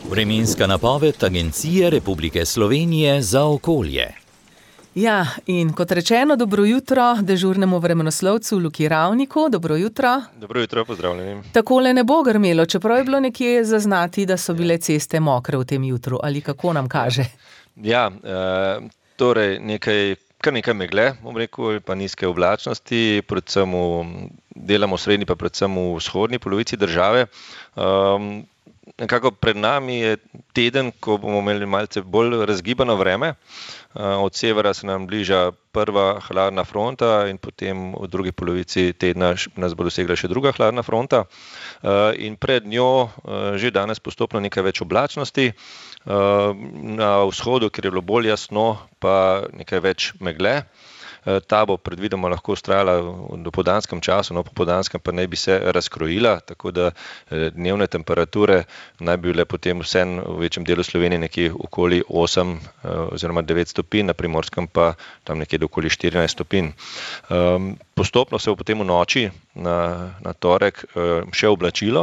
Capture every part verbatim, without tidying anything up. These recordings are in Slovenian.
Vremenska napoved Agencije Republike Slovenije za okolje. Ja, in kot rečeno, dobro jutro dežurnemu vremenoslovcu Luki Ravniku. Dobro jutro. Dobro jutro, pozdravljeni. Takole ne bo grmelo, čeprav je bilo nekje zaznati, da so bile ceste mokre v tem jutru, ali kako nam kaže? Ja, e, torej nekaj, kar nekaj megle, bom rekel, pa nizke oblačnosti, predvsem v, delamo v srednji, pa predvsem v vzhodni polovici države. Um, Nekako pred nami je teden, ko bomo imeli malce bolj razgibano vreme. Od severa se nam bliža prva hladna fronta in potem v drugi polovici tedna nas bo dosegla še druga hladna fronta. In pred njo že danes postopno nekaj več oblačnosti. Na vzhodu, kjer je bilo bolj jasno, pa nekaj več megle. Ta bo predvidoma lahko vztrajala v dopoldanskem času, no popoldanskem pa naj bi se razkrojila, tako da dnevne temperature naj bi bile potem vsem v večjem delu Slovenije nekje okoli osem oziroma devet stopinj, na Primorskem pa tam nekje do okoli štirinajst stopinj. Postopno se bo potem v noči na, na torek še oblačilo.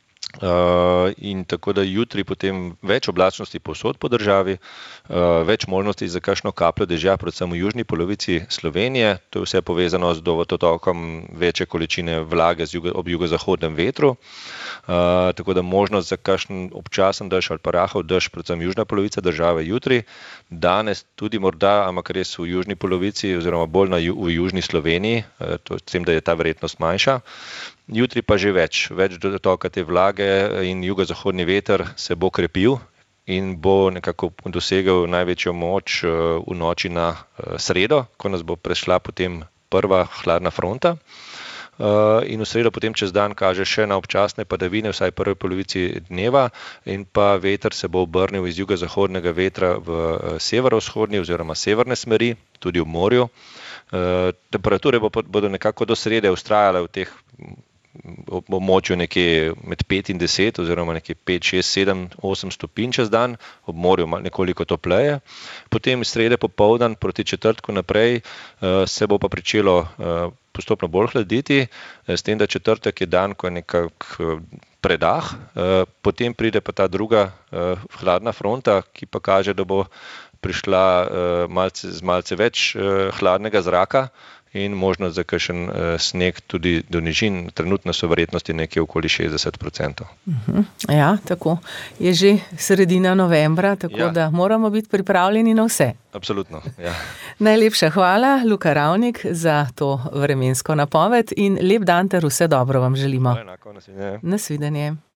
Uh, in tako da jutri potem več oblačnosti povsod po državi, uh, več možnosti za kakšno kapljo dežja, predvsem v južni polovici Slovenije. To je vse povezano z dotokom večje količine vlage z jugo, ob jugozahodnem vetru. Uh, tako da možnost za kakšen občasen dež ali pa rahel dež, predvsem južna polovica države jutri. Danes tudi morda, ampak res v južni polovici oziroma bolj na ju, v južni Sloveniji, uh, to s tem, da je ta verjetnost manjša. Jutri pa že več, več dotoka te vlage in jugozahodni veter se bo krepil in bo nekako dosegel največjo moč v noči na sredo, ko nas bo prešla potem prva hladna fronta. In v sredo potem čez dan kaže še na občasne padavine, vsaj v prvi polovici dneva, in pa veter se bo obrnil iz jugozahodnega vetra v severovzhodni oziroma severne smeri, tudi v morju. Temperature bodo nekako do srede vztrajale v teh v območju nekje med pet in deset oziroma nekje pet, šest, sedem, osem stopinj čez dan, ob morju nekoliko topleje. Potem srede popoldan proti četrtku naprej se bo pa pričelo postopno bolj hladiti, s tem, da četrtek je dan, ko je nekak predah, potem pride pa ta druga hladna fronta, ki pa kaže, da bo prišla malce, z malce več hladnega zraka in možnost za kakšen sneg tudi do nižin. Trenutno so verjetnosti nekje okoli šestdeset procentov. Uh-huh. Ja, tako. Je že sredina novembra, tako ja. Da moramo biti pripravljeni na vse. Absolutno, ja. Najlepša hvala, Luka Ravnik, za to vremensko napoved in lep dan ter vse dobro vam želimo. Enako, nasvidenje. Nasvidenje.